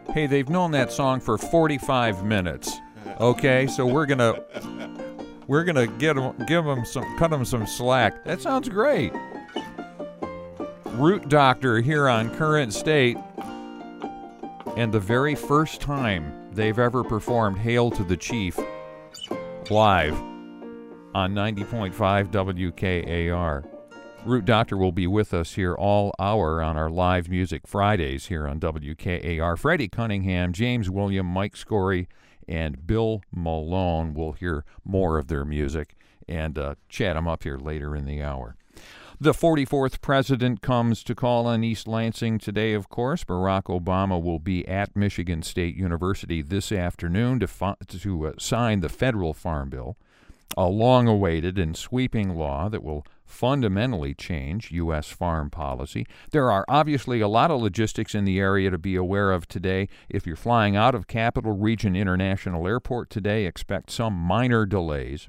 Hey, they've known that song for 45 minutes. Okay, so we're gonna cut them some slack. That sounds great. Root Doctor here on Current State, and the very first time they've ever performed "Hail to the Chief" live on 90.5 WKAR. Root Doctor will be with us here all hour on our live music Fridays here on WKAR. Freddie Cunningham, James William, Mike Scory, and Bill Malone. We'll hear more of their music and chat them up here later in the hour. The 44th president comes to call on East Lansing today, of course. Barack Obama will be at Michigan State University this afternoon to sign the federal farm bill, a long-awaited and sweeping law that will fundamentally change U.S. farm policy. There are obviously a lot of logistics in the area to be aware of today. If you're flying out of Capital Region International Airport today, expect some minor delays.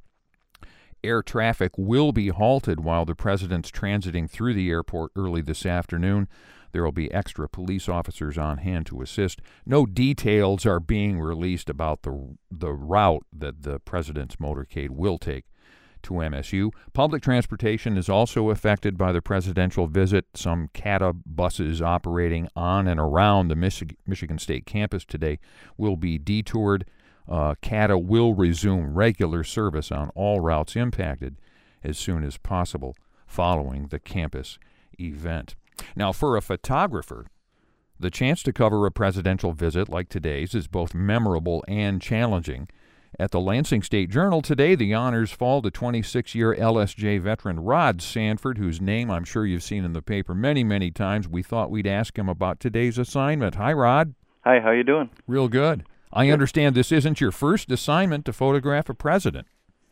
Air traffic will be halted while the president's transiting through the airport early this afternoon. There will be extra police officers on hand to assist. No details are being released about the route that the president's motorcade will take to MSU. Public transportation is also affected by the presidential visit. Some CATA buses operating on and around the Michigan State campus today will be detoured. CATA will resume regular service on all routes impacted as soon as possible following the campus event. Now, for a photographer, the chance to cover a presidential visit like today's is both memorable and challenging. At the Lansing State Journal today, the honors fall to 26-year LSJ veteran Rod Sanford, whose name I'm sure you've seen in the paper many, many times. We thought we'd ask him about today's assignment. Hi, Rod. Hi, how you doing? Real good. I understand this isn't your first assignment to photograph a president.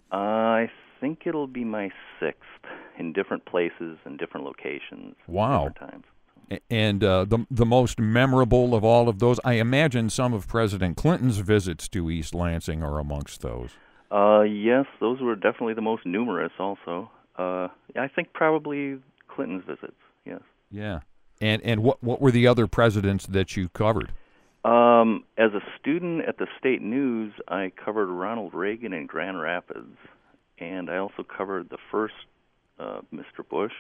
I think it'll be my sixth in different places and different locations. Wow. Different times. And the most memorable of all of those, I imagine some of President Clinton's visits to East Lansing are amongst those. Yes, those were definitely the most numerous also. I think probably Clinton's visits, yes. Yeah. And what were the other presidents that you covered? As a student at the State News, I covered Ronald Reagan in Grand Rapids, and I also covered the first Mr. Bush.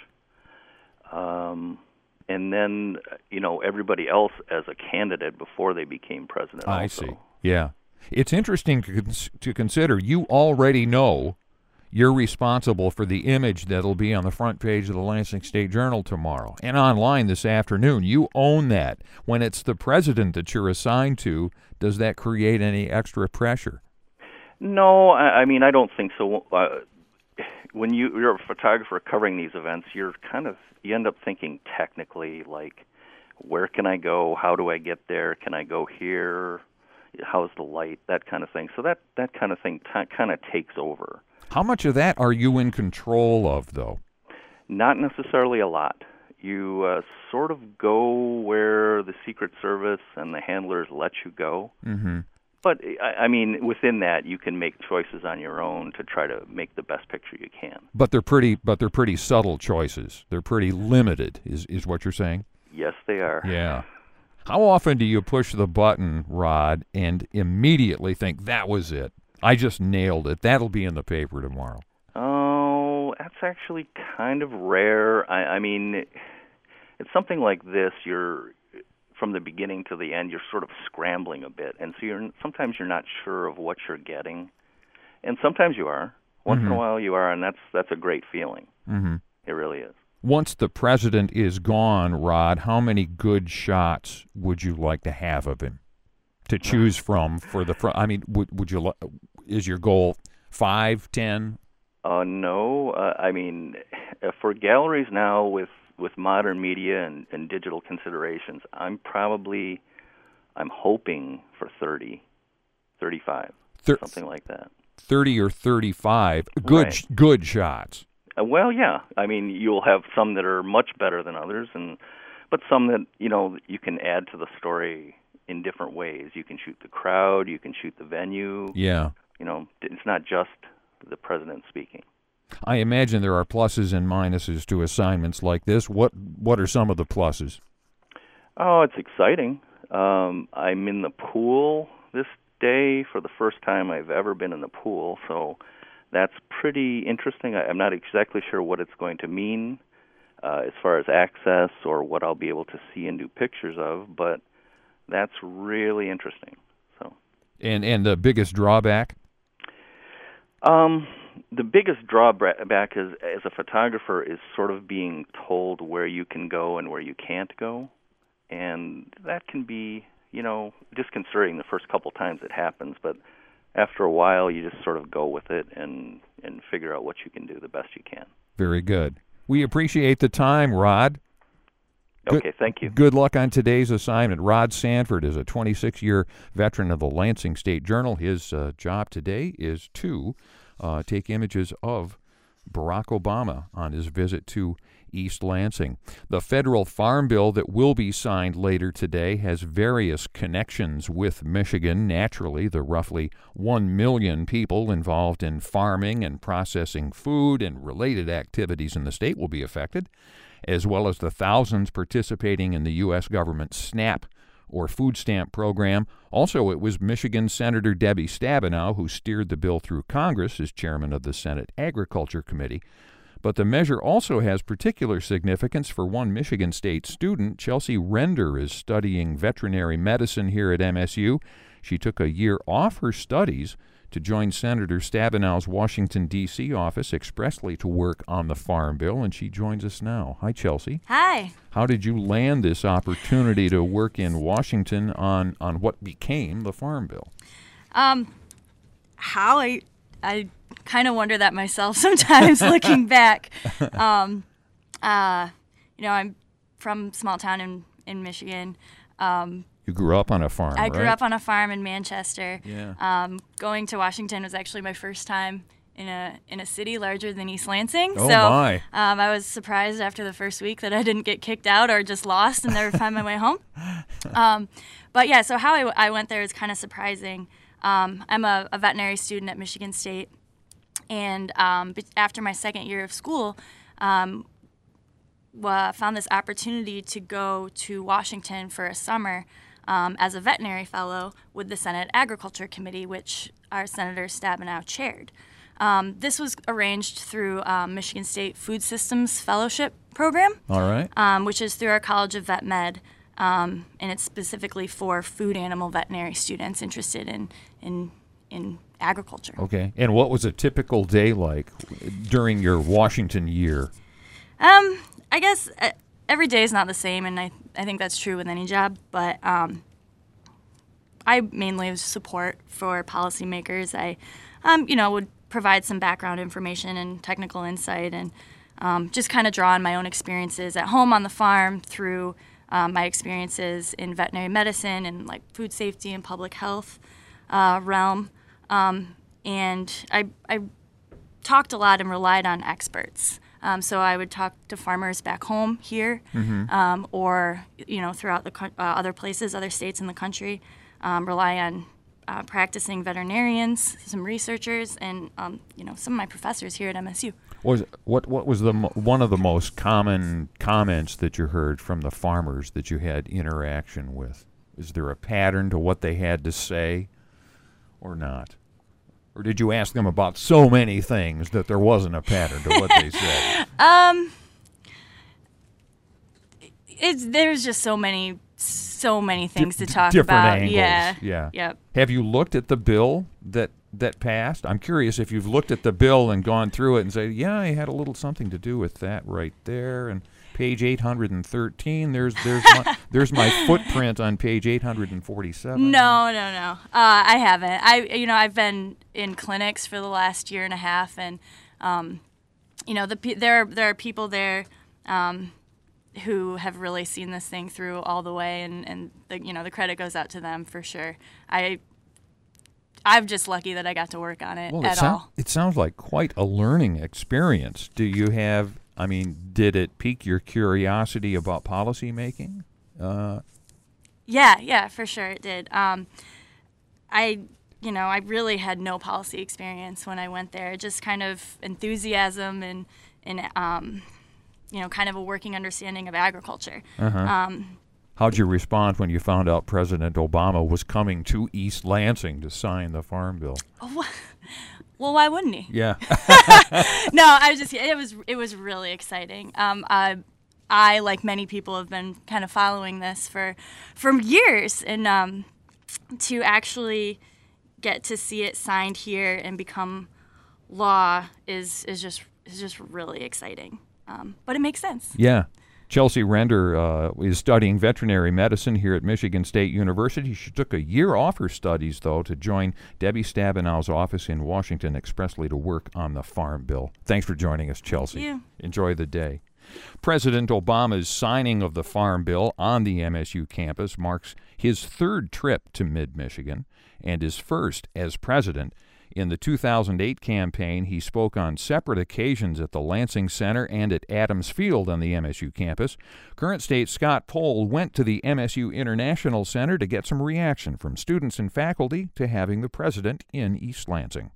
And then, everybody else as a candidate before they became president also. I see. Yeah. It's interesting to consider. You already know you're responsible for the image that'll be on the front page of the Lansing State Journal tomorrow and online this afternoon. You own that. When it's the president that you're assigned to, does that create any extra pressure? No, I mean, I don't think so. When you're a photographer covering these events, you end up thinking technically, like, where can I go? How do I get there? Can I go here? How's the light? That kind of thing. So that kind of thing kind of takes over. How much of that are you in control of, though? Not necessarily a lot. You sort of go where the Secret Service and the handlers let you go. Mm-hmm. But, I mean, within that, you can make choices on your own to try to make the best picture you can. But they're pretty subtle choices. They're pretty limited, is what you're saying? Yes, they are. Yeah. How often do you push the button, Rod, and immediately think, that was it? I just nailed it. That'll be in the paper tomorrow. Oh, that's actually kind of rare. I mean, it's something like this. From the beginning to the end, you're sort of scrambling a bit, and so sometimes you're not sure of what you're getting, and sometimes you are. Once in a while you are, and that's a great feeling. Mm-hmm. It really is. Once the president is gone, Rod, how many good shots would you like to have of him to choose from for the front? I mean, is your goal 5, 10? No. I mean, for galleries now with modern media and digital considerations, I'm hoping for 30, 35, something like that. 30 or 35 Right. Good shots. Well, yeah. I mean, you'll have some that are much better than others, but some that you can add to the story in different ways. You can shoot the crowd, you can shoot the venue. Yeah. It's not just the president speaking. I imagine there are pluses and minuses to assignments like this. What are some of the pluses? Oh, it's exciting. I'm in the pool this day for the first time I've ever been in the pool, so that's pretty interesting. I'm not exactly sure what it's going to mean as far as access or what I'll be able to see and do pictures of, but that's really interesting. So, And the biggest drawback? The biggest drawback is, as a photographer, is sort of being told where you can go and where you can't go, and that can be, disconcerting the first couple times it happens, but after a while you just sort of go with it and figure out what you can do the best you can. Very good. We appreciate the time, Rod. Okay, thank you. Good luck on today's assignment. Rod Sanford is a 26-year veteran of the Lansing State Journal. His job today is to take images of Barack Obama on his visit to East Lansing. The federal farm bill that will be signed later today has various connections with Michigan. Naturally, the roughly 1 million people involved in farming and processing food and related activities in the state will be affected, as well as the thousands participating in the U.S. government's SNAP or food stamp program. Also, it was Michigan Senator Debbie Stabenow who steered the bill through Congress as chairman of the Senate Agriculture Committee. But the measure also has particular significance for one Michigan State student. Chelsea Render is studying veterinary medicine here at MSU. She took a year off her studies to join Senator Stabenow's Washington, D.C. office expressly to work on the Farm Bill, and she joins us now. Hi, Chelsea. Hi. How did you land this opportunity to work in Washington on what became the Farm Bill? How? I kind of wonder that myself sometimes looking back. I'm from a small town in Michigan. You grew up on a farm, I right? grew up on a farm in Manchester. Yeah. Going to Washington was actually my first time in a city larger than East Lansing. Oh, so my. I was surprised after the first week that I didn't get kicked out or just lost and never find my way home. But yeah, so how I went there is kind of surprising. I'm a veterinary student at Michigan State, and after my second year of school, found this opportunity to go to Washington for a summer as a veterinary fellow with the Senate Agriculture Committee, which our Senator Stabenow chaired. This was arranged through Michigan State Food Systems Fellowship Program, All right. which is through our College of Vet Med, and it's specifically for food animal veterinary students interested in agriculture. Okay. And what was a typical day like during your Washington year? I guess every day is not the same, and I think that's true with any job, but I mainly was support for policymakers. I, would provide some background information and technical insight and just kind of draw on my own experiences at home on the farm through my experiences in veterinary medicine and like food safety and public health realm. And I talked a lot and relied on experts. So I would talk to farmers back home here, or throughout the other places, other states in the country. Rely on practicing veterinarians, some researchers, and some of my professors here at MSU. What was one of the most common comments that you heard from the farmers that you had interaction with? Is there a pattern to what they had to say, or not? Or did you ask them about so many things that there wasn't a pattern to what they said? There's just so many things to talk different about. Angles. Yeah. Yep. Have you looked at the bill that passed? I'm curious if you've looked at the bill and gone through it and say, yeah, I had a little something to do with that right there. And page 813, there's my footprint on page 847. No. I haven't. I've been in clinics for the last year and a half, and there are people there who have really seen this thing through all the way, and the credit goes out to them for sure. I'm just lucky that I got to work on it all. It sounds like quite a learning experience. Do you have? Did it pique your curiosity about policy making? Yeah, for sure it did. I really had no policy experience when I went there. Just kind of enthusiasm and kind of a working understanding of agriculture. Uh-huh. How'd you respond when you found out President Obama was coming to East Lansing to sign the Farm Bill? Oh, well, why wouldn't he? Yeah. No, it was really exciting. I, like many people, have been kind of following this for years, and to actually get to see it signed here and become law is just really exciting. But it makes sense. Yeah. Chelsea Render is studying veterinary medicine here at Michigan State University. She took a year off her studies, though, to join Debbie Stabenow's office in Washington expressly to work on the Farm Bill. Thanks for joining us, Chelsea. Thank you. Enjoy the day. President Obama's signing of the Farm Bill on the MSU campus marks his third trip to mid-Michigan and his first as president. In the 2008 campaign, he spoke on separate occasions at the Lansing Center and at Adams Field on the MSU campus. Current State Scott Pohl went to the MSU International Center to get some reaction from students and faculty to having the president in East Lansing.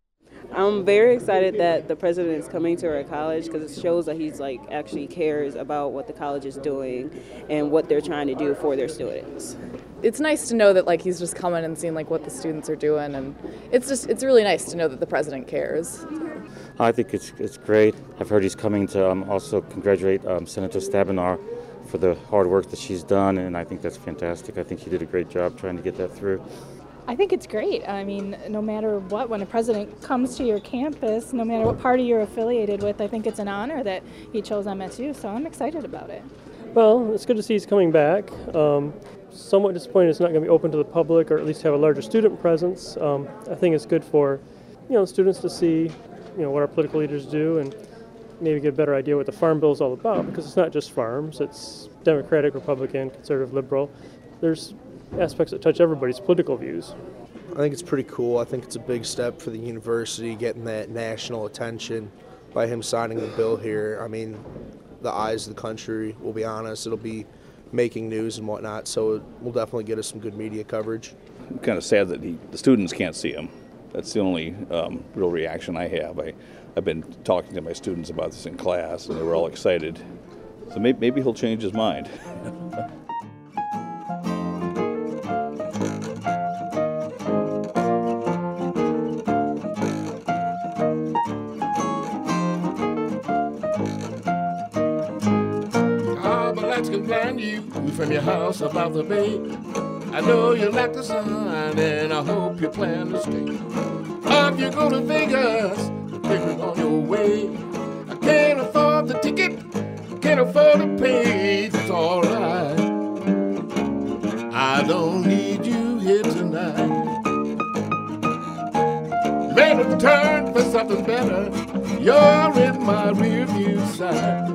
I'm very excited that the president is coming to our college because it shows that he's actually cares about what the college is doing and what they're trying to do for their students. It's nice to know that he's just coming and seeing what the students are doing, and it's really nice to know that the president cares. I think it's great. I've heard he's coming to also congratulate Senator Stabenow for the hard work that she's done, and I think that's fantastic. I think he did a great job trying to get that through. I think it's great. I mean, no matter what, when a president comes to your campus, no matter what party you're affiliated with, I think it's an honor that he chose MSU, so I'm excited about it. Well, it's good to see he's coming back. Somewhat disappointed it's not going to be open to the public, or at least have a larger student presence. I think it's good for, students to see, what our political leaders do and maybe get a better idea what the Farm Bill is all about, because it's not just farms. It's Democratic, Republican, conservative, liberal. There's aspects that touch everybody's political views. I think it's pretty cool. I think it's a big step for the university, getting that national attention by him signing the bill here. I mean, the eyes of the country, we'll be honest, it'll be making news and whatnot, so it will definitely get us some good media coverage. I'm kind of sad that the students can't see him. That's the only real reaction I have. I've been talking to my students about this in class, and they were all excited. So maybe he'll change his mind. You from your house about the bay. I know you like the sun, and I hope you plan to stay. If you go to Vegas, take me on your way. I can't afford the ticket, can't afford to pay. It's alright. I don't need you here tonight. Made a turn for something better. You're in my rearview side.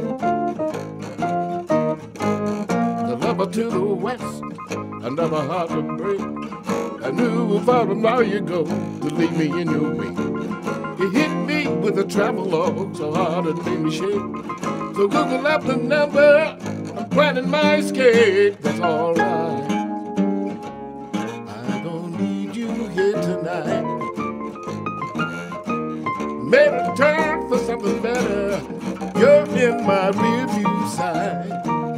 To the west, another heart to break. I knew if I'd now you go to leave me in your wake. You hit me with a travel log so hard it made me shake. So Google up the number, I'm planning my escape. That's alright. I don't need you here tonight. Made a turn for something better. You're in my rearview side.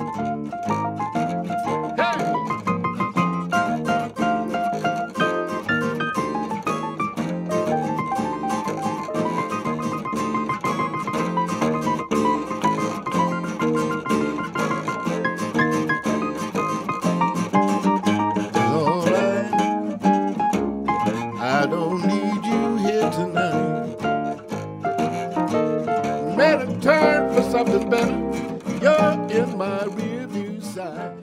Something better, you're in my rearview side.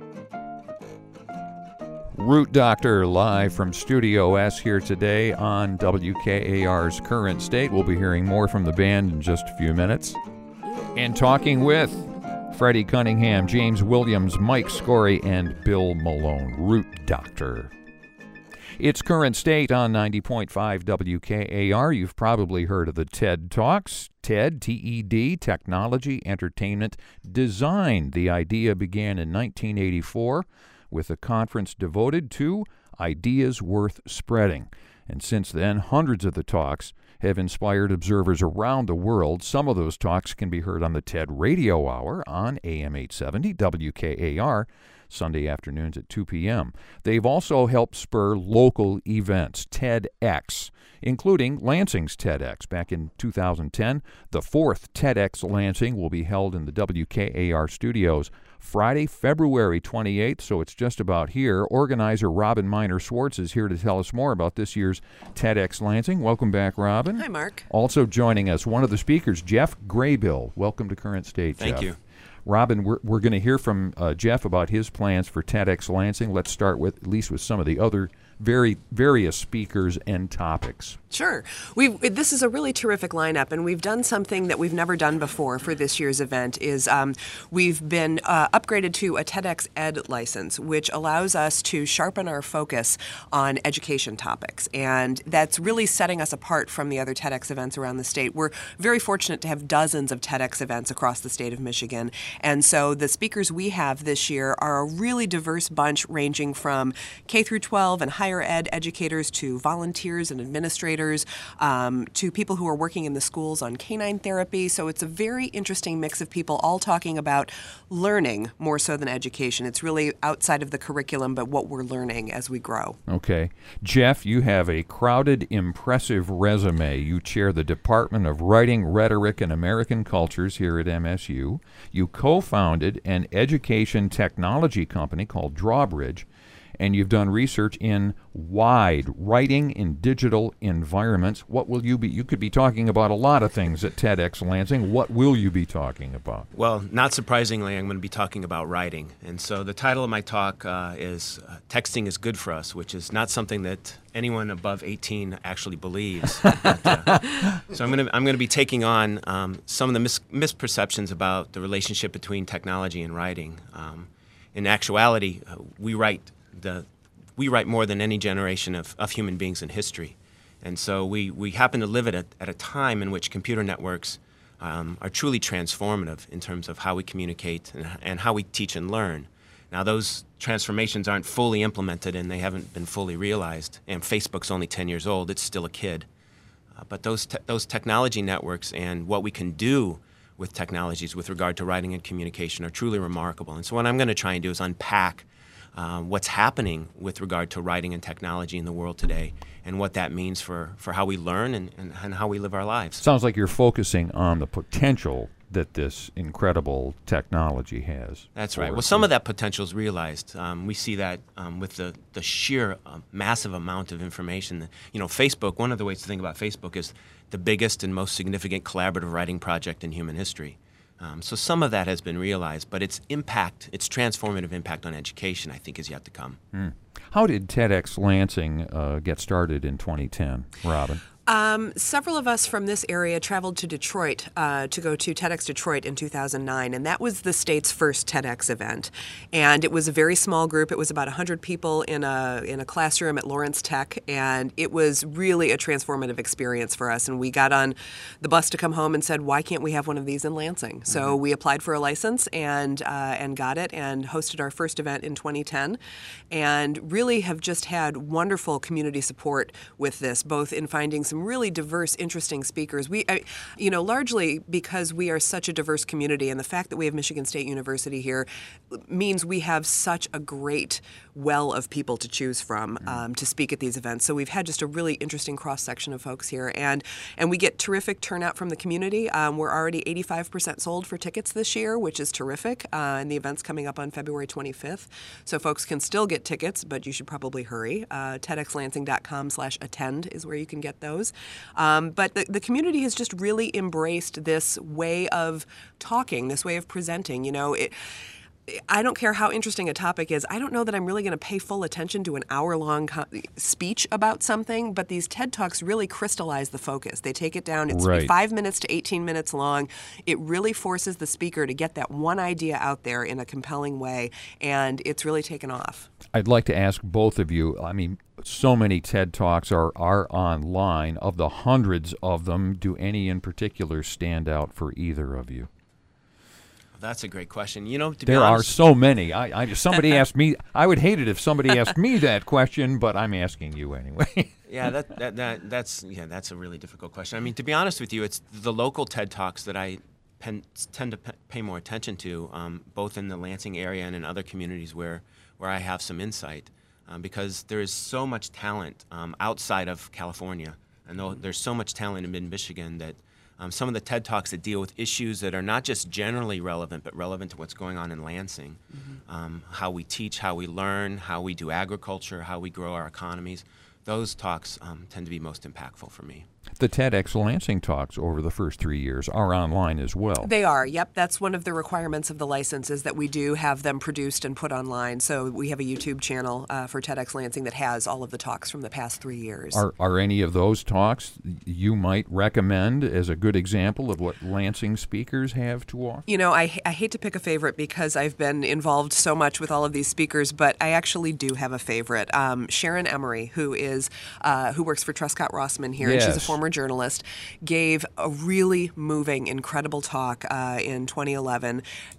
Root Doctor live from Studio S here today on WKAR's Current State. We'll be hearing more from the band in just a few minutes. And talking with Freddie Cunningham, James Williams, Mike Scory, and Bill Malone. Root Doctor. It's Current State on 90.5 WKAR. You've probably heard of the TED Talks. TED, T-E-D, Technology, Entertainment, Design. The idea began in 1984 with a conference devoted to ideas worth spreading. And since then, hundreds of the talks have inspired observers around the world. Some of those talks can be heard on the TED Radio Hour on AM 870 WKAR, Sunday afternoons at 2 p.m. They've also helped spur local events, TEDx, including Lansing's TEDx. Back in 2010, the fourth TEDx Lansing will be held in the WKAR studios Friday, February 28th, so it's just about here. Organizer Robin Miner-Schwartz is here to tell us more about this year's TEDx Lansing. Welcome back, Robin. Hi, Mark. Also joining us, one of the speakers, Jeff Graybill. Welcome to Current State, Jeff. Thank you. Robin, we're going to hear from Jeff about his plans for TEDx Lansing. Let's start with at least with some of the other various speakers and topics. Sure. This is a really terrific lineup, and we've done something that we've never done before for this year's event. We've been upgraded to a TEDx Ed license, which allows us to sharpen our focus on education topics, and that's really setting us apart from the other TEDx events around the state. We're very fortunate to have dozens of TEDx events across the state of Michigan, and so the speakers we have this year are a really diverse bunch, ranging from K through 12 and higher ed educators to volunteers and administrators, to people who are working in the schools on canine therapy. So it's a very interesting mix of people all talking about learning more so than education. It's really outside of the curriculum, but what we're learning as we grow. Okay. Jeff, you have a crowded, impressive resume. You chair the Department of Writing, Rhetoric, and American Cultures here at MSU. You co-founded an education technology company called Drawbridge, and you've done research in writing in digital environments. What will you be? You could be talking about a lot of things at TEDx Lansing. What will you be talking about? Well, not surprisingly, I'm going to be talking about writing. And so the title of my talk is Texting is Good for Us, which is not something that anyone above 18 actually believes. So I'm going to be taking on some of the misperceptions about the relationship between technology and writing. In actuality, we write more than any generation of human beings in history. And so we happen to live at a time in which computer networks are truly transformative in terms of how we communicate and how we teach and learn. Now, those transformations aren't fully implemented and they haven't been fully realized. And Facebook's only 10 years old. It's still a kid. But those technology networks and what we can do with technologies with regard to writing and communication are truly remarkable. And so what I'm going to try and do is unpack what's happening with regard to writing and technology in the world today and what that means for how we learn and how we live our lives. Sounds like you're focusing on the potential that this incredible technology has. That's right. Well, some of that potential is realized. We see that with the sheer massive amount of information. Facebook, one of the ways to think about Facebook is the biggest and most significant collaborative writing project in human history. So some of that has been realized, but its impact, its transformative impact on education, I think, is yet to come. How did TEDx Lansing get started in 2010, Robin? Several of us from this area traveled to Detroit to go to TEDx Detroit in 2009, and that was the state's first TEDx event. And it was a very small group. It was about 100 people in a classroom at Lawrence Tech, and it was really a transformative experience for us. And we got on the bus to come home and said, why can't we have one of these in Lansing? So we applied for a license and got it and hosted our first event in 2010, and really have just had wonderful community support with this, both in finding some really diverse, interesting speakers. Largely because we are such a diverse community, and the fact that we have Michigan State University here means we have such a great well of people to choose from to speak at these events. So we've had just a really interesting cross-section of folks here, and we get terrific turnout from the community. We're already 85% sold for tickets this year, which is terrific, and the event's coming up on February 25th. So folks can still get tickets, but you should probably hurry. TEDxLansing.com/attend is where you can get those. But the community has just really embraced this way of talking, this way of presenting. I don't care how interesting a topic is. I don't know that I'm really going to pay full attention to an hour-long speech about something, but these TED Talks really crystallize the focus. They take it down. It's 5 minutes to 18 minutes long. It really forces the speaker to get that one idea out there in a compelling way, and it's really taken off. I'd like to ask both of you, so many TED Talks are online. Of the hundreds of them, do any in particular stand out for either of you? that's a great question. You know, to be There are honest, so many. I somebody asked me. I would hate it if somebody asked me that question, but I'm asking you anyway. Yeah, that's a really difficult question. I mean, to be honest with you, it's the local TED Talks that I tend to pay more attention to, both in the Lansing area and in other communities where I have some insight, because there is so much talent outside of California. I know there's so much talent in mid-Michigan that some of the TED Talks that deal with issues that are not just generally relevant, but relevant to what's going on in Lansing, how we teach, how we learn, how we do agriculture, how we grow our economies. Those talks tend to be most impactful for me. The TEDx Lansing talks over the first 3 years are online as well. They are, yep. That's one of the requirements of the license, is that we do have them produced and put online. So we have a YouTube channel for TEDx Lansing that has all of the talks from the past 3 years. Are any of those talks you might recommend as a good example of what Lansing speakers have to offer? You know, I hate to pick a favorite because I've been involved so much with all of these speakers, but I actually do have a favorite. Sharon Emery, who works for Truscott Rossman here, Yes. and she's a former journalist, gave a really moving, incredible talk in 2011.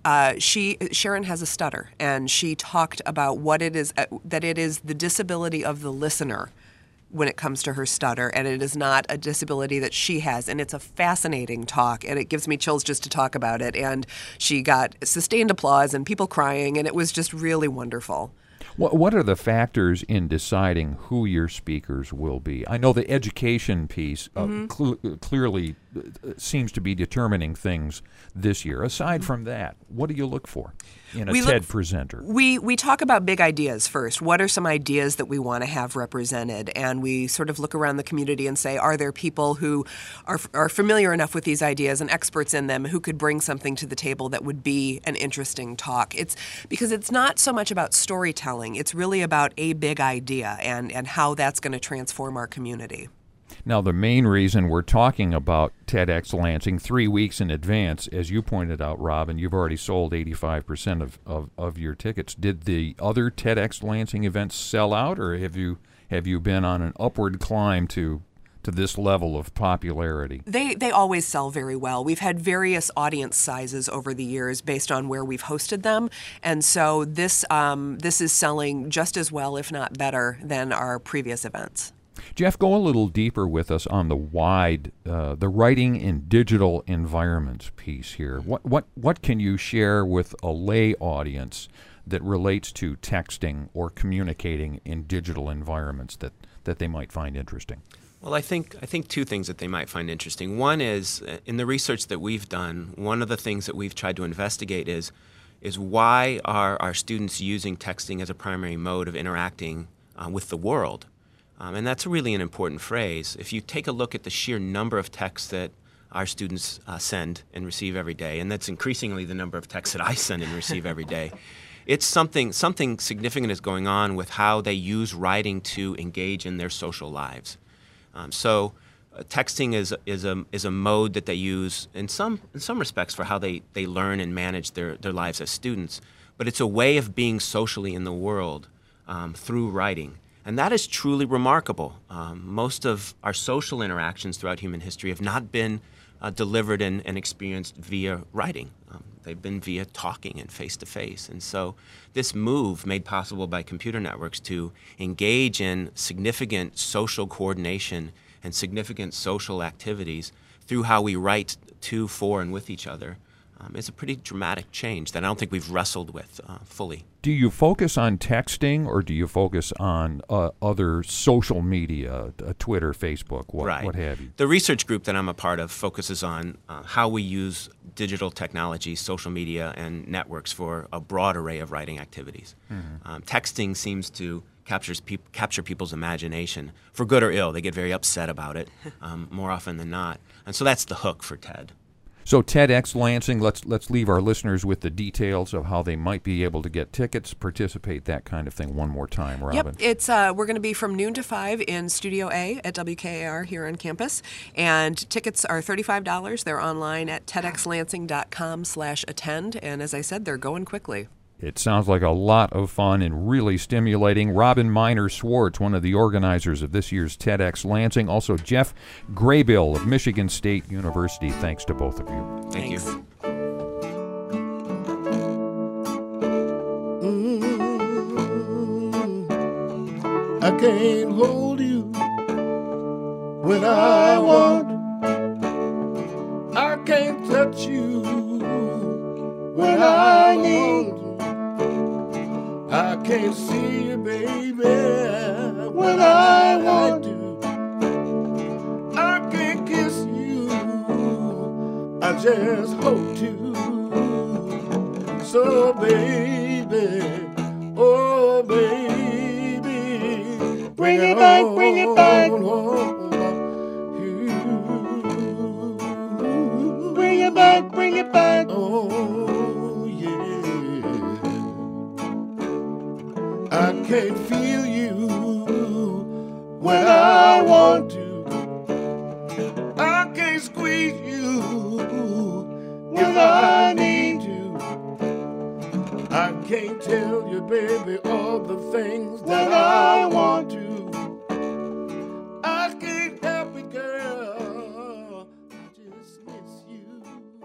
Sharon has a stutter, and she talked about what it is, that it is the disability of the listener when it comes to her stutter, and it is not a disability that she has. And it's a fascinating talk, and it gives me chills just to talk about it. And she got sustained applause and people crying, and it was just really wonderful. What are the factors in deciding who your speakers will be? I know the education piece clearly seems to be determining things this year. Aside from that, what do you look for in a TED presenter? We talk about big ideas first. What are some ideas that we want to have represented? And we sort of look around the community and say, are there people who are familiar enough with these ideas and experts in them who could bring something to the table that would be an interesting talk? It's because it's not so much about storytelling. It's really about a big idea and how that's going to transform our community. Now, the main reason we're talking about TEDx Lansing 3 weeks in advance, as you pointed out, Rob, and you've already sold 85% of your tickets. Did the other TEDx Lansing events sell out, or have you been on an upward climb to this level of popularity? They always sell very well. We've had various audience sizes over the years based on where we've hosted them, and so this is selling just as well, if not better, than our previous events. Jeff, go a little deeper with us on the writing in digital environments piece here. What can you share with a lay audience that relates to texting or communicating in digital environments that they might find interesting? Well, I think two things that they might find interesting. One is, in the research that we've done, one of the things that we've tried to investigate is why are our students using texting as a primary mode of interacting with the world? And that's really an important phrase. If you take a look at the sheer number of texts that our students send and receive every day, and that's increasingly the number of texts that I send and receive every day, it's something significant is going on with how they use writing to engage in their social lives. So texting is a mode that they use in some respects for how they learn and manage their lives as students, but it's a way of being socially in the world through writing. And that is truly remarkable. Most of our social interactions throughout human history have not been delivered and experienced via writing. They've been via talking and face-to-face. And so this move made possible by computer networks to engage in significant social coordination and significant social activities through how we write to, for, and with each other is a pretty dramatic change that I don't think we've wrestled with fully. Do you focus on texting, or do you focus on other social media, Twitter, Facebook, what have you? The research group that I'm a part of focuses on how we use digital technology, social media, and networks for a broad array of writing activities. Mm-hmm. Texting seems to capture people's imagination, for good or ill. They get very upset about it more often than not. And so that's the hook for TED. So TEDx Lansing, let's leave our listeners with the details of how they might be able to get tickets, participate, that kind of thing one more time, Robin. Yep, it's we're going to be from noon to 5 in Studio A at WKAR here on campus, and tickets are $35. They're online at tedxlansing.com/attend, and as I said, they're going quickly. It sounds like a lot of fun and really stimulating. Robin Miner Swartz, one of the organizers of this year's TEDx Lansing. Also, Jeff Graybill of Michigan State University. Thanks to both of you. Thank you. I can't hold you when I want. I can't touch you when I need. I can't see you, baby, when I want to. I can't kiss you, I just hope to. So baby, oh baby, bring it back, bring it back. Bring it back, bring it back. Oh yeah. I can't feel you when I want to. I can't squeeze you when I need to. I can't tell you, baby, all the things that I want to. I can't help it, girl. I just miss you.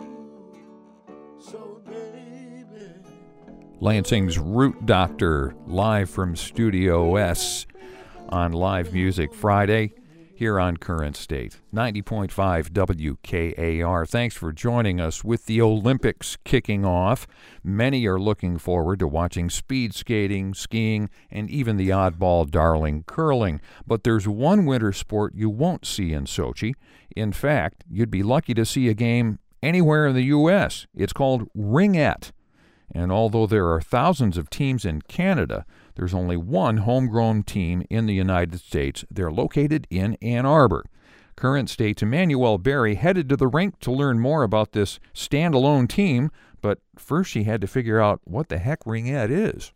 So, baby. Lansing's Root Doctor, live from Studio S on Live Music Friday here on Current State, 90.5 WKAR. Thanks for joining us. With the Olympics kicking off, many are looking forward to watching speed skating, skiing, and even the oddball darling curling. But there's one winter sport you won't see in Sochi. In fact, you'd be lucky to see a game anywhere in the U.S. It's called ringette. And although there are thousands of teams in Canada, there's only one homegrown team in the United States. They're located in Ann Arbor. Current State's Emmanuel Berry headed to the rink to learn more about this standalone team, but first she had to figure out what the heck ringette is.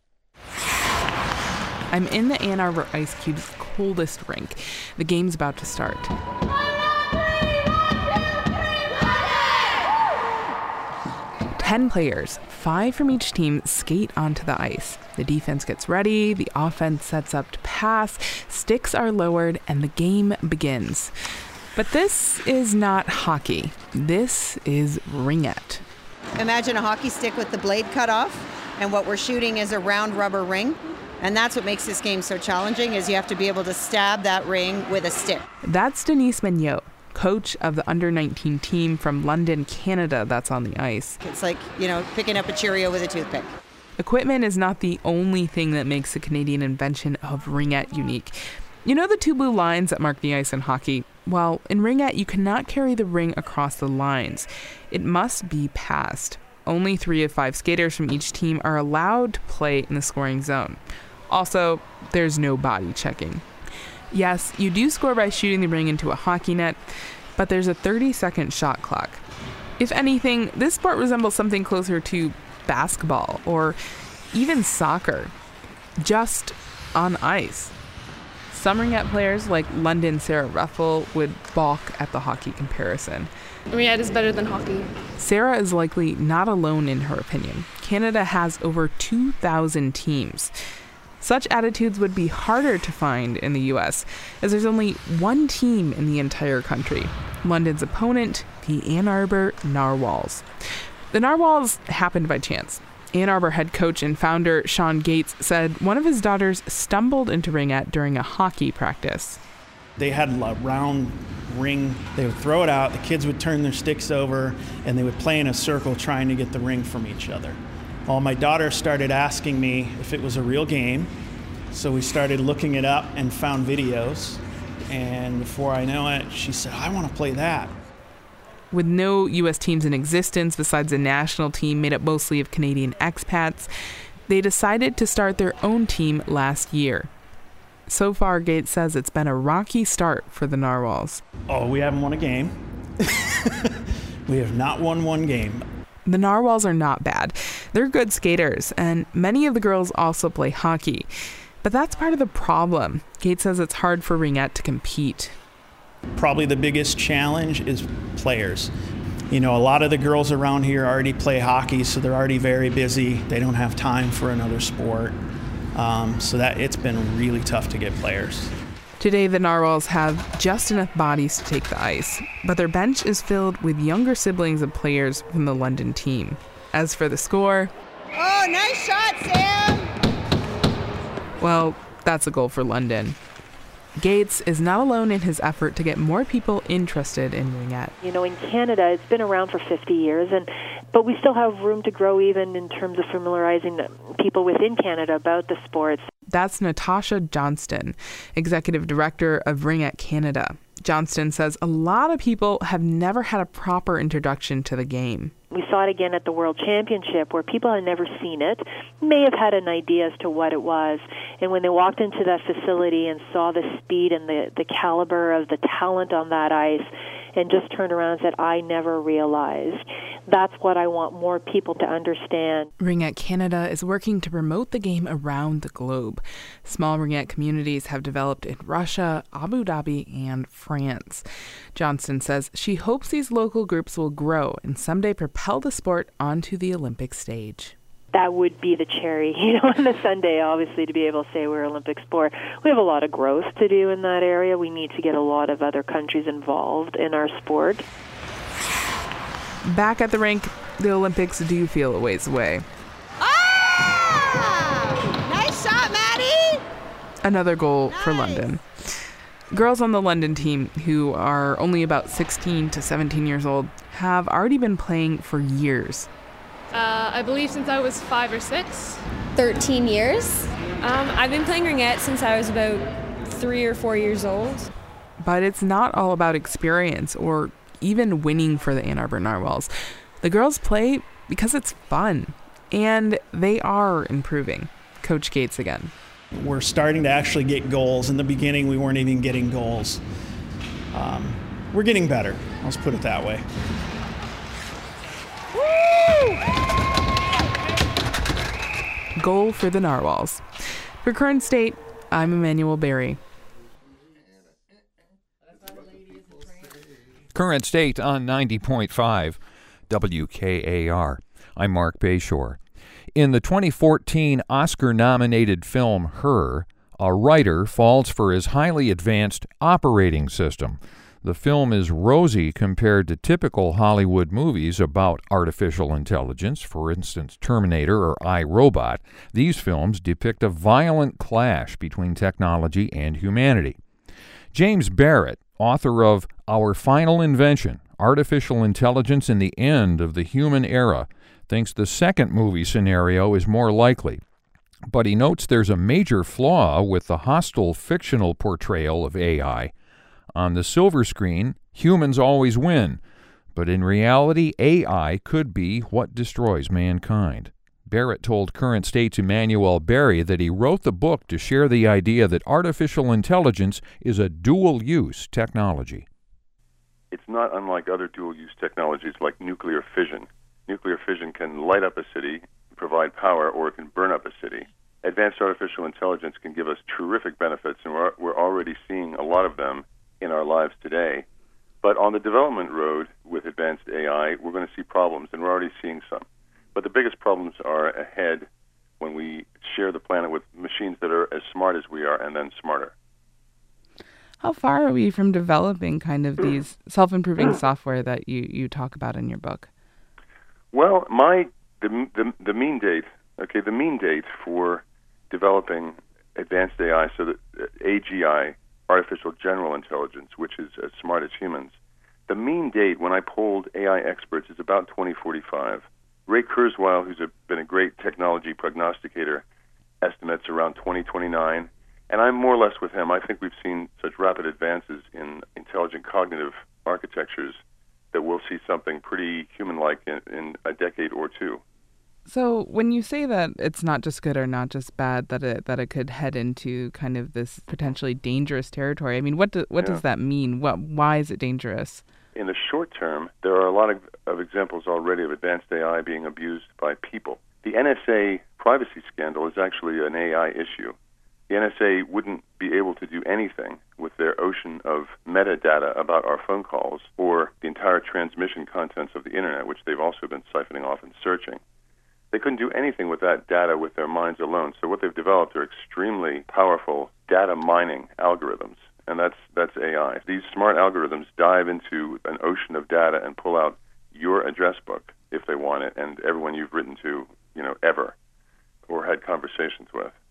I'm in the Ann Arbor Ice Cube's coldest rink. The game's about to start. 10 players, 5 from each team, skate onto the ice. The defense gets ready, the offense sets up to pass, sticks are lowered, and the game begins. But this is not hockey. This is ringette. Imagine a hockey stick with the blade cut off, and what we're shooting is a round rubber ring. And that's what makes this game so challenging, is you have to be able to stab that ring with a stick. That's Denise Mignot, coach of the under-19 team from London, Canada, that's on the ice. It's like, picking up a Cheerio with a toothpick. Equipment is not the only thing that makes the Canadian invention of ringette unique. You know the 2 blue lines that mark the ice in hockey? Well, in ringette, you cannot carry the ring across the lines. It must be passed. Only 3 of 5 skaters from each team are allowed to play in the scoring zone. Also, there's no body checking. Yes, you do score by shooting the ring into a hockey net, but there's a 30-second shot clock. If anything, this sport resembles something closer to basketball or even soccer, just on ice. Some ringette players like London Sarah Ruffel would balk at the hockey comparison. Ringette is better than hockey. Sarah is likely not alone in her opinion. Canada has over 2,000 teams. Such attitudes would be harder to find in the U.S., as there's only one team in the entire country, London's opponent, the Ann Arbor Narwhals. The Narwhals happened by chance. Ann Arbor head coach and founder Sean Gates said one of his daughters stumbled into ringette during a hockey practice. They had a round ring. They would throw it out, the kids would turn their sticks over, and they would play in a circle trying to get the ring from each other. Well, my daughter started asking me if it was a real game, so we started looking it up and found videos, and before I know it, she said, I want to play that. With no U.S. teams in existence besides a national team made up mostly of Canadian expats, they decided to start their own team last year. So far, Gates says it's been a rocky start for the Narwhals. Oh, we haven't won a game. We have not won one game. The Narwhals are not bad. They're good skaters, and many of the girls also play hockey. But that's part of the problem. Gates says it's hard for ringette to compete. Probably the biggest challenge is players. A lot of the girls around here already play hockey, so they're already very busy. They don't have time for another sport. So that it's been really tough to get players. Today, the Narwhals have just enough bodies to take the ice, but their bench is filled with younger siblings of players from the London team. As for the score... Oh, nice shot, Sam! Well, That's a goal for London. Gates is not alone in his effort to get more people interested in ringette. You know, in Canada, it's been around for 50 years, but we still have room to grow even in terms of familiarizing people within Canada about the sports. That's Natasha Johnston, Executive Director of Ringette Canada. Johnston says a lot of people have never had a proper introduction to the game. We saw it again at the World Championship where people had never seen it, may have had an idea as to what it was. And when they walked into that facility and saw the speed and the caliber of the talent on that ice and just turned around and said, I never realized. That's what I want more people to understand. Ringette Canada is working to promote the game around the globe. Small ringette communities have developed in Russia, Abu Dhabi, and France. Johnston says she hopes these local groups will grow and someday propel the sport onto the Olympic stage. That would be the cherry, on the Sunday, obviously, to be able to say we're Olympic sport. We have a lot of growth to do in that area. We need to get a lot of other countries involved in our sport. Back at the rink, the Olympics do feel a ways away. Ah! Nice shot, Maddie! Another goal for London. Girls on the London team, who are only about 16 to 17 years old, have already been playing for years. I believe since I was 5 or 6. 13 years. I've been playing ringette since I was about 3 or 4 years old. But it's not all about experience or even winning for the Ann Arbor Narwhals. The girls play because it's fun, and they are improving. Coach Gates again. We're starting to actually get goals. In the beginning, we weren't even getting goals. We're getting better. Let's put it that way. Goal for the Narwhals. For Current State, I'm Emmanuel Berry. Current State on 90.5 WKAR. I'm Mark Bayshore. In the 2014 Oscar-nominated film Her, a writer falls for his highly advanced operating system. The film is rosy compared to typical Hollywood movies about artificial intelligence, for instance, Terminator or iRobot. These films depict a violent clash between technology and humanity. James Barrett, author of Our Final Invention, Artificial Intelligence in the End of the Human Era, thinks the second movie scenario is more likely. But he notes there's a major flaw with the hostile fictional portrayal of AI. On the silver screen, humans always win, but in reality, AI could be what destroys mankind. Barrett told Current State's Emmanuel Berry that he wrote the book to share the idea that artificial intelligence is a dual-use technology. It's not unlike other dual-use technologies like nuclear fission. Nuclear fission can light up a city, provide power, or it can burn up a city. Advanced artificial intelligence can give us terrific benefits, and we're already seeing a lot of them in our lives today. But on the development road with advanced AI, we're going to see problems, and we're already seeing some. But the biggest problems are ahead when we share the planet with machines that are as smart as we are and then smarter. How far are we from developing kind of these self-improving software that you talk about in your book? Well, the mean date for developing advanced AI, so that AGI, artificial general intelligence, which is as smart as humans, the mean date when I polled AI experts is about 2045. Ray Kurzweil, who's been a great technology prognosticator, estimates around 2029, and I'm more or less with him. I think we've seen such rapid advances in intelligent cognitive architectures that we'll see something pretty human-like in a decade or two. So when you say that it's not just good or not just bad, that it could head into kind of this potentially dangerous territory, I mean, what does that mean? Why is it dangerous? In the short term, there are a lot of examples already of advanced AI being abused by people. The NSA privacy scandal is actually an AI issue. The NSA wouldn't be able to do anything with their ocean of metadata about our phone calls or the entire transmission contents of the Internet, which they've also been siphoning off and searching. They couldn't do anything with that data with their minds alone. So what they've developed are extremely powerful data mining algorithms, and that's AI. These smart algorithms dive into an ocean of data and pull out your address book if they want it, and everyone you've written to, ever, or had conversations with.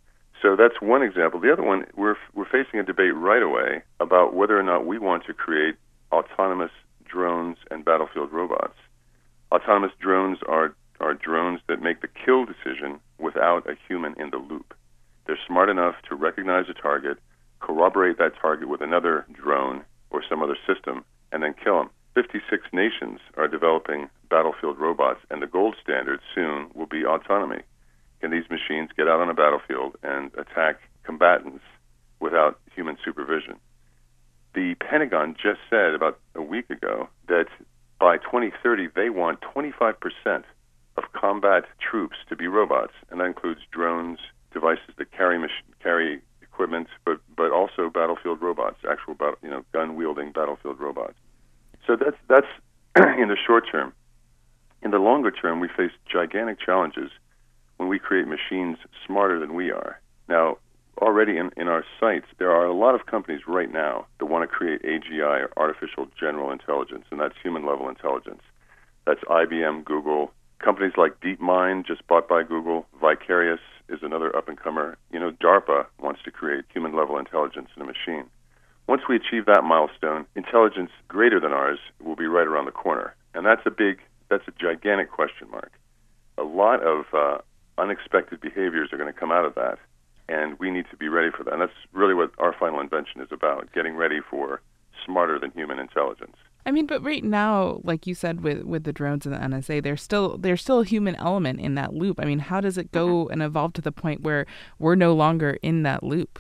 So that's one example. The other one, we're facing a debate right away about whether or not we want to create autonomous drones and battlefield robots. Autonomous drones are drones that make the kill decision without a human in the loop. They're smart enough to recognize a target, corroborate that target with another drone or some other system, and then kill them. 56 nations are developing battlefield robots, and the gold standard soon will be autonomy. Can these machines get out on a battlefield and attack combatants without human supervision? The Pentagon just said about a week ago that by 2030 they want 25% of combat troops to be robots, and that includes drones, devices that carry equipment, but also battlefield robots, actual gun-wielding battlefield robots. So that's in the short term. In the longer term, we face gigantic challenges when we create machines smarter than we are. Now, already in our sights, there are a lot of companies right now that want to create AGI, or artificial general intelligence, and that's human-level intelligence. That's IBM, Google. Companies like DeepMind, just bought by Google. Vicarious is another up-and-comer. DARPA wants to create human-level intelligence in a machine. Once we achieve that milestone, intelligence greater than ours will be right around the corner. And that's a gigantic question mark. A lot of unexpected behaviors are going to come out of that, and we need to be ready for that. And that's really what our final invention is about, getting ready for smarter than human intelligence. I mean, but right now, like you said, with the drones and the NSA, there's still a human element in that loop. I mean, how does it go and evolve to the point where we're no longer in that loop?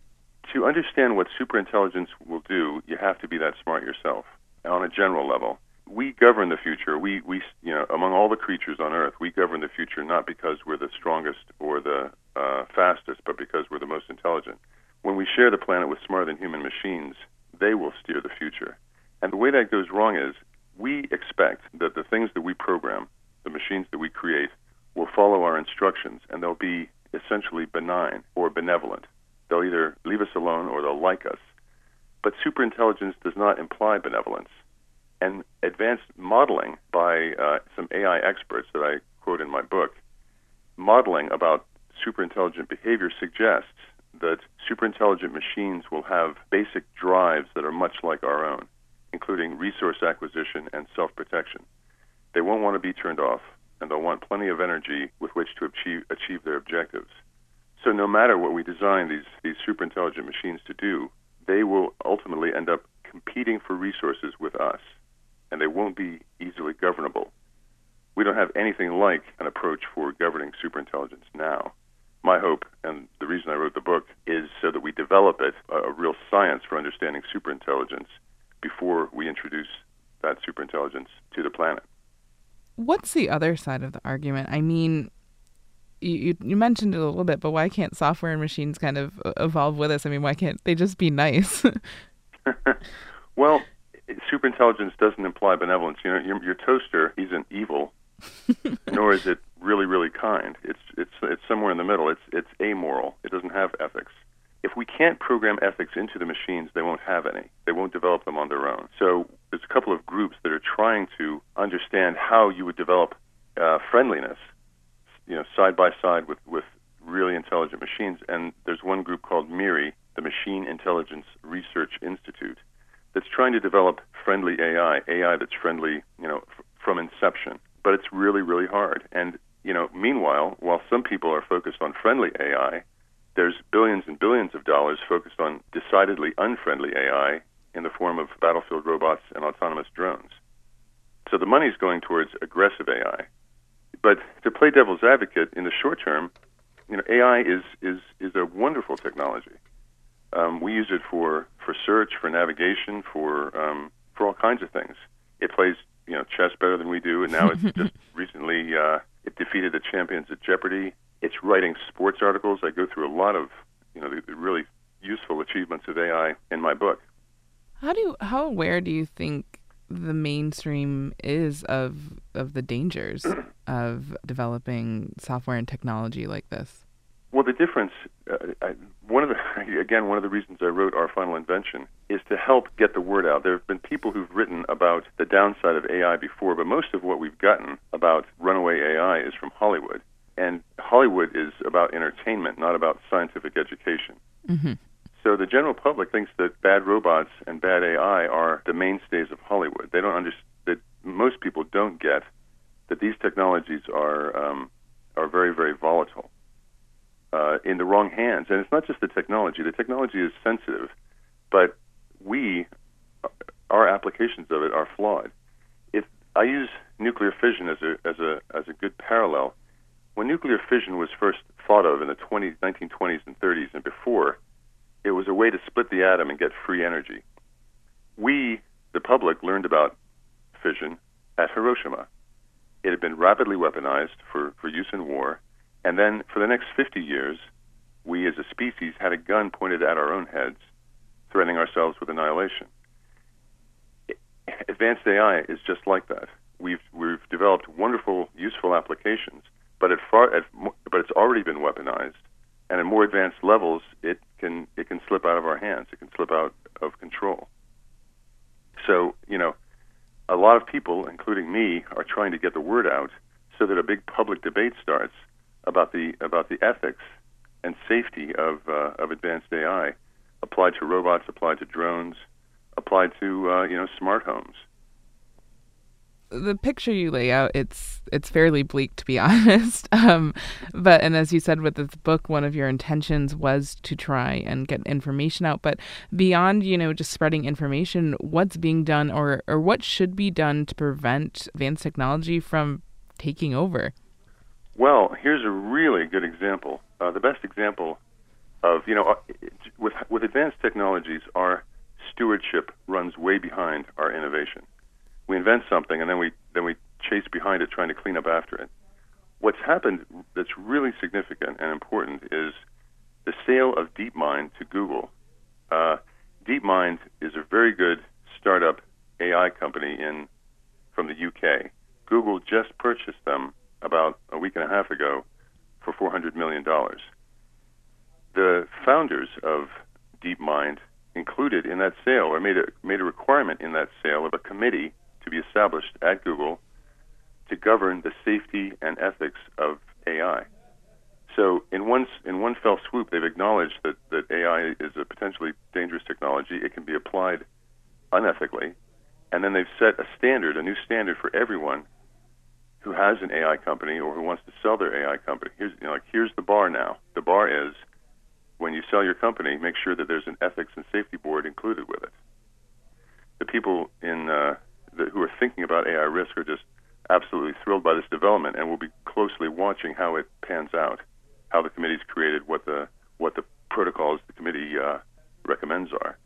To understand what superintelligence will do, you have to be that smart yourself on a general level. We govern the future. We among all the creatures on Earth, we govern the future not because we're the strongest or the fastest, but because we're the most intelligent. When we share the planet with smarter than human machines, they will steer the future. And the way that goes wrong is we expect that the things that we program, the machines that we create, will follow our instructions, and they'll be essentially benign or benevolent. They'll either leave us alone or they'll like us. But superintelligence does not imply benevolence. And advanced modeling by some AI experts that I quote in my book, modeling about superintelligent behavior suggests that superintelligent machines will have basic drives that are much like our own, including resource acquisition and self-protection. They won't want to be turned off, and they'll want plenty of energy with which to achieve their objectives. So no matter what we design these superintelligent machines to do, they will ultimately end up competing for resources with us, and they won't be easily governable. We don't have anything like an approach for governing superintelligence now. My hope, and the reason I wrote the book, is so that we develop a real science for understanding superintelligence before we introduce that superintelligence to the planet. What's the other side of the argument? I mean, you mentioned it a little bit, but why can't software and machines kind of evolve with us? I mean, why can't they just be nice? Well, superintelligence doesn't imply benevolence. Your toaster isn't evil, nor is it really, really kind. It's somewhere in the middle. It's amoral. It doesn't have ethics. If we can't program ethics into the machines, they won't have any. They won't develop them on their own. So there's a couple of groups that are trying to understand how you would develop friendliness, side by side with really intelligent machines. And there's one group called MIRI, the Machine Intelligence Research Institute, that's trying to develop friendly AI that's friendly, from inception. But it's really, really hard. And, meanwhile, while some people are focused on friendly AI, there's billions and billions of dollars focused on decidedly unfriendly AI in the form of battlefield robots and autonomous drones. So the money's going towards aggressive AI. But to play devil's advocate, in the short term, AI is a wonderful technology. We use it for search, for navigation, for all kinds of things. It plays chess better than we do, and now it's just recently it defeated the champions at Jeopardy. It's writing sports articles. I go through a lot of the really useful achievements of AI in my book. How aware do you think the mainstream is of the dangers of developing software and technology like this? Well, the difference, one of the reasons I wrote Our Final Invention is to help get the word out. There have been people who've written about the downside of AI before, but most of what we've gotten about runaway AI is from Hollywood. And Hollywood is about entertainment, not about scientific education. Mm-hmm. So the general public thinks that bad robots and bad AI are the mainstays of Hollywood. They don't understand that most people don't get that these technologies are very, very volatile in the wrong hands. And it's not just the technology. The technology is sensitive, but our applications of it are flawed. If I use nuclear fission as a good parallel, when nuclear fission was first thought of in the 1920s and 30s and before, it was a way to split the atom and get free energy. We, the public, learned about fission at Hiroshima. It had been rapidly weaponized for use in war, and then for the next 50 years, we as a species had a gun pointed at our own heads, threatening ourselves with annihilation. Advanced AI is just like that. We've developed wonderful, useful applications, but it's already been weaponized, and at more advanced levels, it can slip out of our hands. It can slip out of control. So, a lot of people, including me, are trying to get the word out so that a big public debate starts about the ethics and safety of advanced AI applied to robots, applied to drones, applied to smart homes. The picture you lay out, it's fairly bleak, to be honest. But as you said with this book, one of your intentions was to try and get information out. But beyond, just spreading information, what's being done or what should be done to prevent advanced technology from taking over? Well, here's a really good example. The best example of, with advanced technologies, our stewardship runs way behind our innovation. We invent something and then we chase behind it trying to clean up after it. What's happened that's really significant and important is the sale of DeepMind to Google. DeepMind is a very good startup AI company from the UK. Google just purchased them about a week and a half ago for $400 million. The founders of DeepMind included in that sale, or made a requirement in that sale of a committee to be established at Google to govern the safety and ethics of AI. So in one fell swoop, they've acknowledged that AI is a potentially dangerous technology. It can be applied unethically. And then they've set a new standard for everyone who has an AI company or who wants to sell their AI company. Here's the bar now. The bar is, when you sell your company, make sure that there's an ethics and safety board included with it. The people who are thinking about AI risk are just absolutely thrilled by this development, and we'll be closely watching how it pans out, how the committee's created, what the protocols the committee recommends are.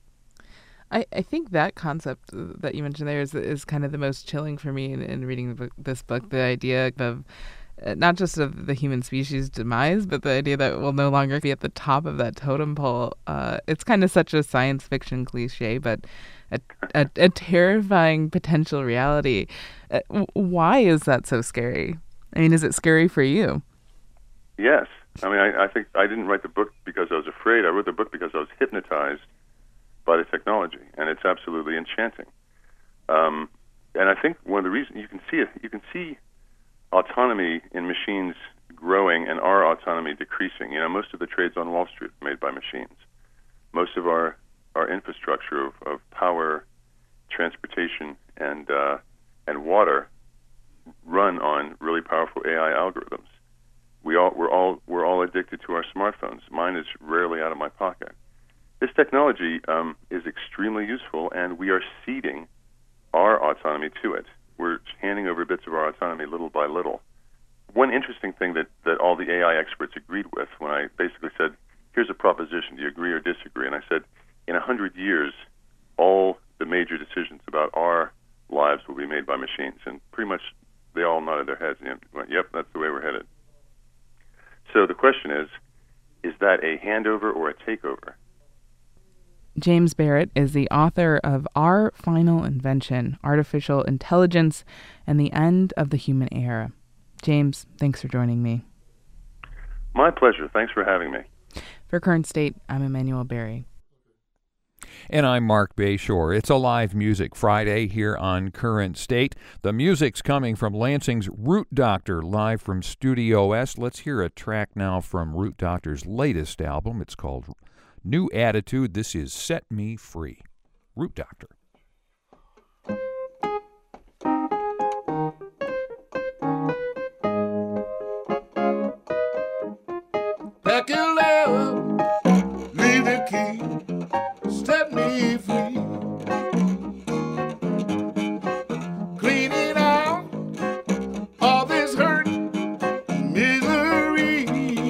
I think that concept that you mentioned there is kind of the most chilling for me in reading this book, the idea of not just of the human species' demise, but the idea that we'll no longer be at the top of that totem pole. It's kind of such a science fiction cliche, but a terrifying potential reality. Why is that so scary? I mean, is it scary for you? Yes. I mean, I think I didn't write the book because I was afraid. I wrote the book because I was hypnotized by the technology, and it's absolutely enchanting. And I think one of the reasons you can see autonomy in machines growing and our autonomy decreasing. Most of the trades on Wall Street are made by machines. Most of our infrastructure of power, transportation, and water run on really powerful AI algorithms. We're all addicted to our smartphones. Mine is rarely out of my pocket. This technology is extremely useful, and we are ceding our autonomy to it. We're handing over bits of our autonomy little by little. One interesting thing that all the AI experts agreed with when I basically said, here's a proposition, do you agree or disagree? And I said, in 100 years, all the major decisions about our lives will be made by machines. And pretty much they all nodded their heads and went, yep, that's the way we're headed. So the question is that a handover or a takeover? James Barrett is the author of Our Final Invention, Artificial Intelligence and the End of the Human Era. James, thanks for joining me. My pleasure. Thanks for having me. For Current State, I'm Emmanuel Berry. And I'm Mark Bayshore. It's a live Music Friday here on Current State. The music's coming from Lansing's Root Doctor, live from Studio S. Let's hear a track now from Root Doctor's latest album. It's called New Attitude. This is Set Me Free. Root Doctor. Pack your love, leave the key, set me free. Clean it out, all this hurt, misery.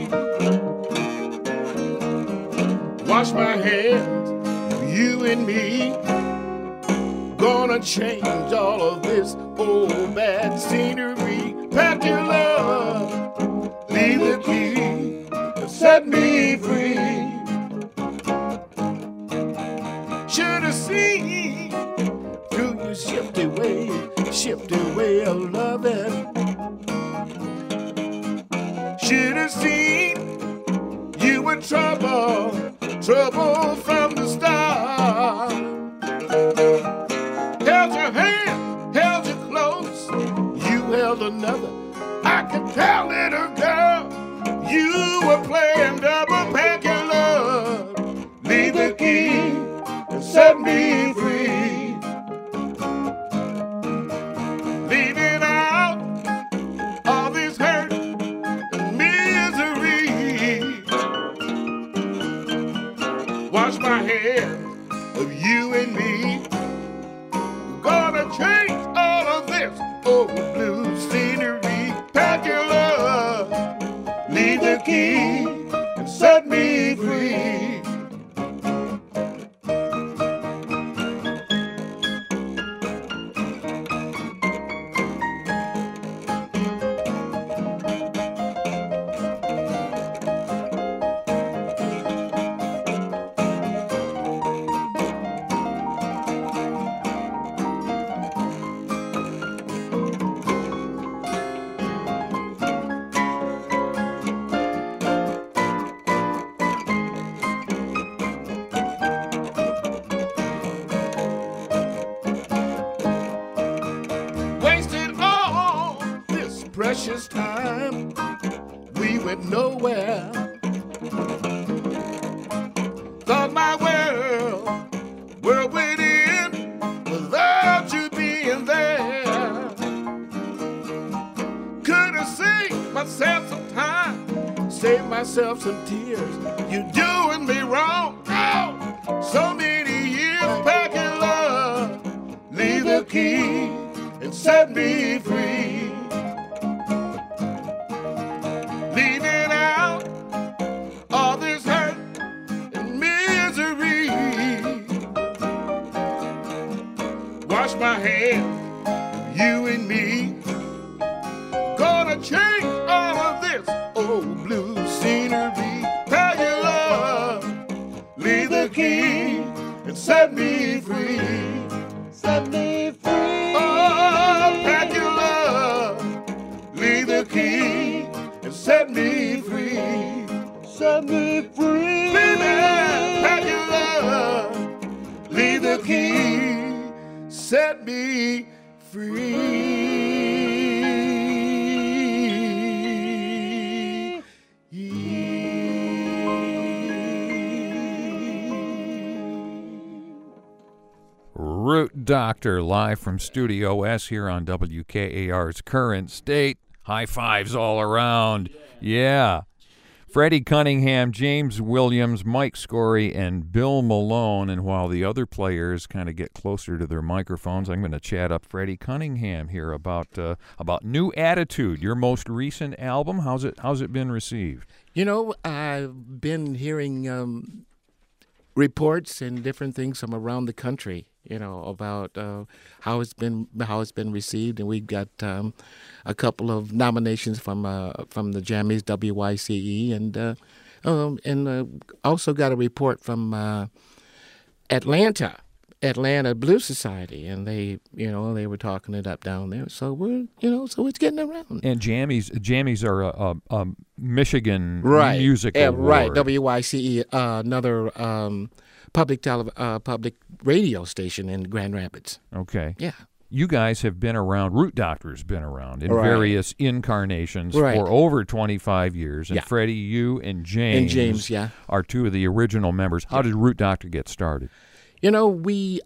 Wash my hands, you and me. Gonna change all of this old bad scenery. Pack your love, leave the key, set me free. Should have seen through your shifty way of loving. Should have seen you were trouble from the start. Held your hand, held you close, you held another. I could tell, little girl, you were playing double. Pack your love, leave the key, and set me free. Leaving out all this hurt and misery. Wash my hands of you and me. We're gonna change all of this old blue scenery. Pack your love, leave the key, and set me free. Precious time, we went nowhere. Thought my world went in without you being there. Could have saved myself some time, saved myself some tears. You're doing me wrong, oh, so many years. Pack your love, leave the key, and set me free. Wash my hands, you and me. Gonna change all of this old blue scenery. Pack your love, leave the key, and set me free. Set me free. Oh, pack your love, leave the key, and set me free. Set me free. Baby, pack your love, leave the key, set me free. Root Doctor, live from Studio S here on WKAR's Current State. High fives all around. Yeah. Freddie Cunningham, James Williams, Mike Scory, and Bill Malone. And while the other players kind of get closer to their microphones, I'm going to chat up Freddie Cunningham here about New Attitude, your most recent album. How's it been received? You know, I've been hearing reports and different things from around the country, you know, about how it's been received, and we've got a couple of nominations from the Jammies WYCE, and also got a report from Atlanta Blues Society, and they were talking it up down there. So so it's getting around. And Jammies are a Michigan right. music award. Right, WYCE, another public radio station in Grand Rapids. Okay. Yeah. You guys have been around, Root Doctor's been around in Right. various incarnations Right. for over 25 years. And Yeah. Freddie, you and James, yeah. are two of the original members. How did Root Doctor get started? You know, we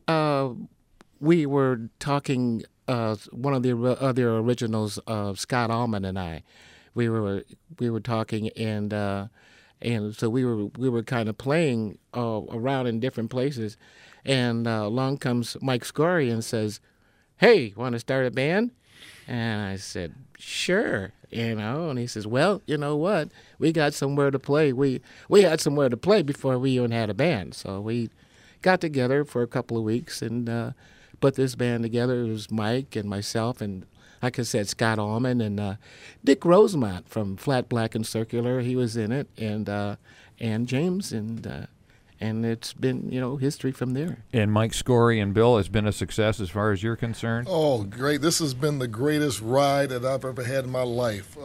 were talking, one of the other originals, Scott Allman and I, we were talking, and so we were kind of playing around in different places, and along comes Mike Scory and says, "Hey, want to start a band?" And I said, "Sure," and he says, "Well, you know what? We got somewhere to play. We had somewhere to play before we even had a band, so we got together for a couple of weeks and put this band together. It was Mike and myself and, like I said, Scott Allman and Dick Rosemont from Flat Black and Circular. He was in it, and James, and it's been, history from there." And Mike Scory and Bill has been a success as far as you're concerned? Oh, great. This has been the greatest ride that I've ever had in my life.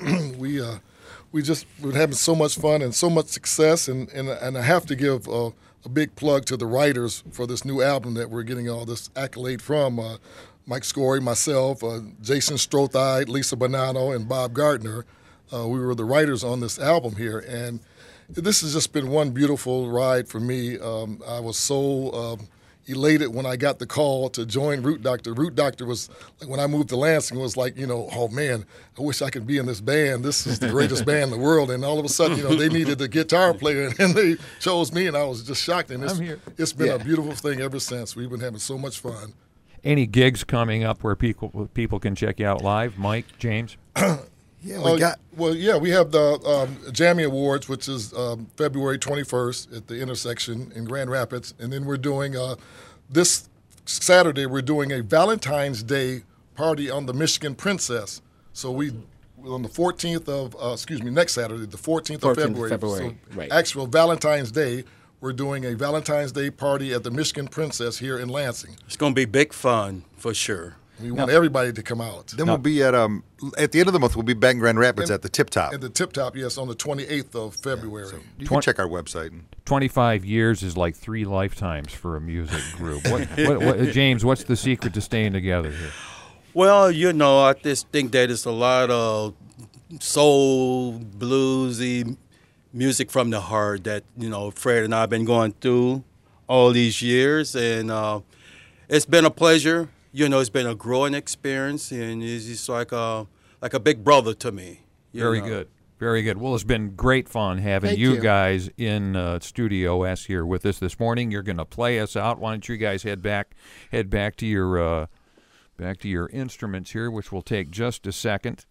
We're having so much fun and so much success, and I have to give a big plug to the writers for this new album that we're getting all this accolade from. Mike Scory, myself, Jason Strothide, Lisa Bonanno, and Bob Gardner. We were the writers on this album here, and this has just been one beautiful ride for me. I was so elated when I got the call to join Root Doctor. Root Doctor was, like, when I moved to Lansing, was like, oh man, I wish I could be in this band. This is the greatest band in the world. And all of a sudden, they needed a guitar player, and they chose me, and I was just shocked. And it's been a beautiful thing ever since. We've been having so much fun. Any gigs coming up where people can check you out live? Mike, James? We have the Jammy Awards, which is February 21st at the intersection in Grand Rapids. And then we're doing, this Saturday, we're doing a Valentine's Day party on the Michigan Princess. So on the 14th of, next Saturday, the 14th of February. So right. Actual Valentine's Day, we're doing a Valentine's Day party at the Michigan Princess here in Lansing. It's going to be big fun, for sure. We want everybody to come out. Then we'll be at the end of the month, we'll be back in Grand Rapids at the Tip Top. At the Tip Top, yes, on the 28th of February. So you can check our website. 25 years is like 3 lifetimes for a music group. What, James, what's the secret to staying together here? Well, I just think that it's a lot of soul, bluesy music from the heart that, Fred and I have been going through all these years. And it's been a pleasure. It's been a growing experience, and it's just like a big brother to me. Very good. Very good. Well, it's been great fun having you guys in Studio S here with us this morning. You're going to play us out. Why don't you guys head back to your instruments here, which will take just a second.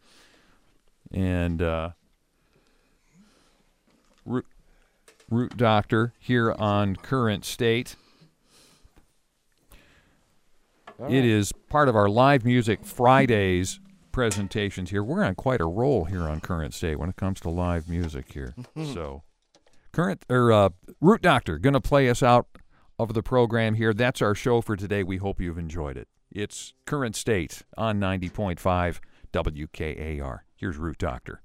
And Root Doctor here on Current State. It is part of our Live Music Fridays presentations here. We're on quite a roll here on Current State when it comes to live music here. So, Root Doctor going to play us out of the program here. That's our show for today. We hope you've enjoyed it. It's Current State on 90.5 WKAR. Here's Root Doctor.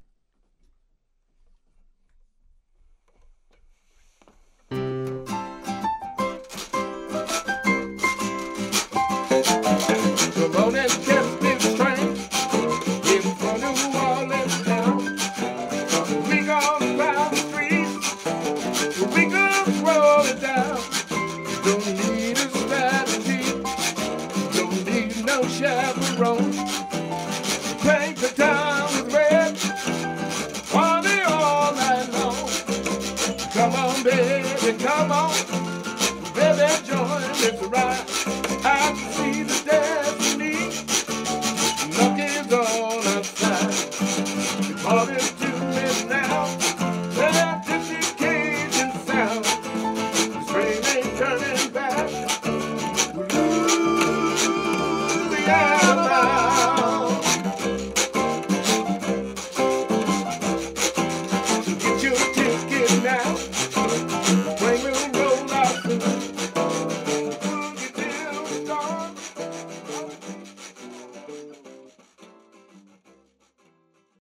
Chaperone, paint the town with red, party all night long. Come on, baby, come on, baby, join this ride.